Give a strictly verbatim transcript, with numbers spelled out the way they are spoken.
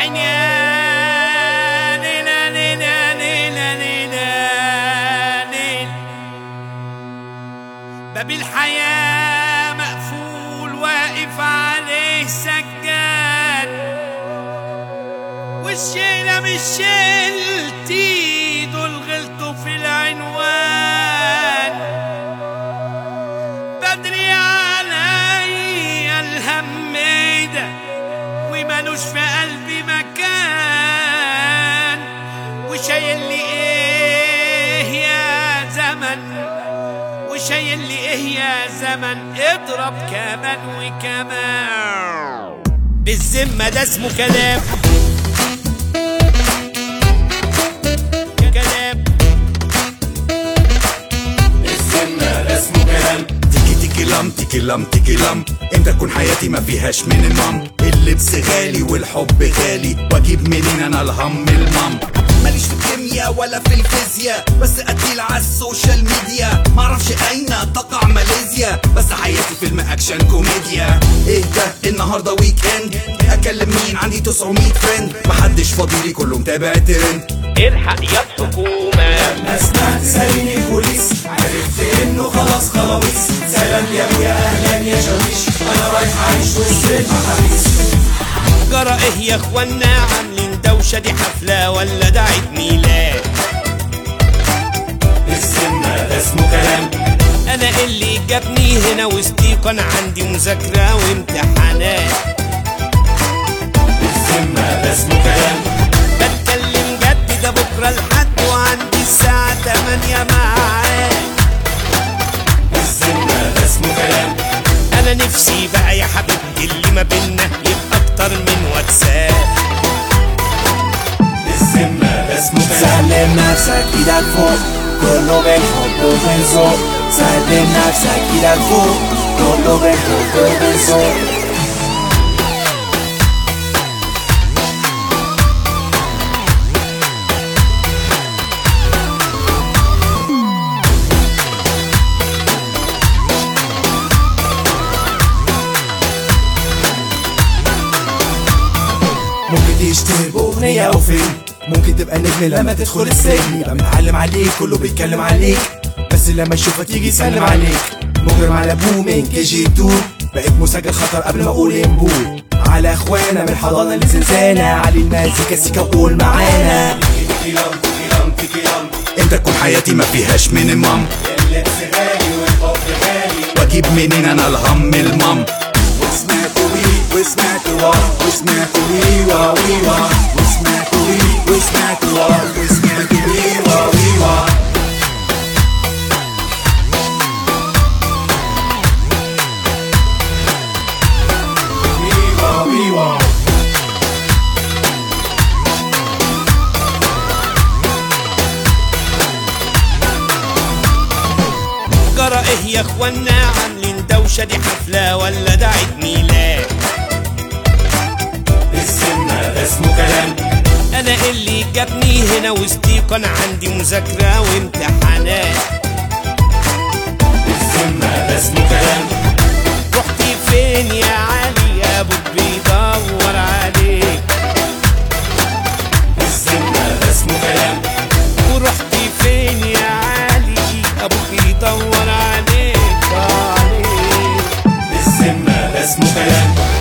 عيني يا ليلى ليلى ليلى ليلى ليل، باب الحياة مقفول واقف عليه سجاد، والشيلة مش شيلتي دول غلطوا في العنوان، بدري عليا الهم ده ومالوش في قلبي مكان، وشايل لي ايه يا زمن، وشايل لي ايه يا زمن، اضرب كمان وكمان، بالذمة ده اسمه كلام كلام، بالذمة ده اسمه كلام. تيكي تيكي لام تيكي لام تيكي لام، امتى تكون حياتي ما فيهاش من المام؟ اللبس غالي والحب غالي، واجيب منين انا الهم المام؟ ماليش في الكيمياء ولا في الفيزياء، بس قتيل على السوشيال ميديا، معرفش اين تقع ماليزيا، بس حياتي فيلم اكشن كوميديا. ايه ده النهارده ويك اند، اكلم مين؟ عندي تسعمية فريند، محدش فاضيلي كله متابع الترند. الحق يا الحكومة، لما سمعت ساليني البوليس عرفت انه خلاص خلاويص، سلام يا ابويا اهلا يا شاويش، انا رايح اعيش وسط المحابيس. جرى ايه يا اخوانا عاملين دوشة، دي حفلة ولا ده عيد ميلاد؟ بالذمة ده اسمه كلام. انا اللي جابني هنا وسطيكوا، انا عندي مذاكرة وامتحانات. بالذمة ده اسمه كلام. بتكلم جد ده بكرة الحد، وعندي الساعة تمانية معاك. بالذمة ده اسمه كلام. انا نفسي بقى يا حبيبتي اللي ما بينا يبقى اكتر من واتساب. بالذمة ده اسمه كلام. سلم نفسك ايدك فوق، كله بيحب وبيزوق، سلم نفسك ايدك فوق، كله بيحب وبيزوق. ممكن تشتهر بأغنية أو فيلم، ممكن تبقى نجم لما تدخل السجن، يبقى متعلم عليك كله بيتكلم عليك، بس لما يشوفك يجي يسلم عليك. مجرم على ابوه من كي جي تو، بقيت مسجل خطر قبل ما اقول امبو، على اخوانا من الحضانة لزنزانة، علي المزيكا سيكا وقول معانا. تيكي لام تيكي لام تيكي لام، امتى تكون حياتي ما فيهاش من المام؟ اللبس غالي والحب غالي، واجيب منين انا الهم المام؟ وسمعت وي وسمعت وا وسمعت وي وا وي وا، وسمعت وي وسمعت وا وسمعت وي وا وي وا. وي وا وي وا. جرى ايه يا اخوانا عاملين دوشة، دي حفلة ولا ده عيد ميلاد؟ بالذمة ده اسمه كلام. انا اللي جابني هنا وسطيكوا، انا عندي مذاكرة وامتحانات. بالذمة ده اسمه كلام. رحتي فين يا علي، ابوك بيدور عليك. بالذمة ده اسمه كلام. ورحتي فين يا علي، ابوك بيدور عليك عليك. بالذمة ده اسمه كلام.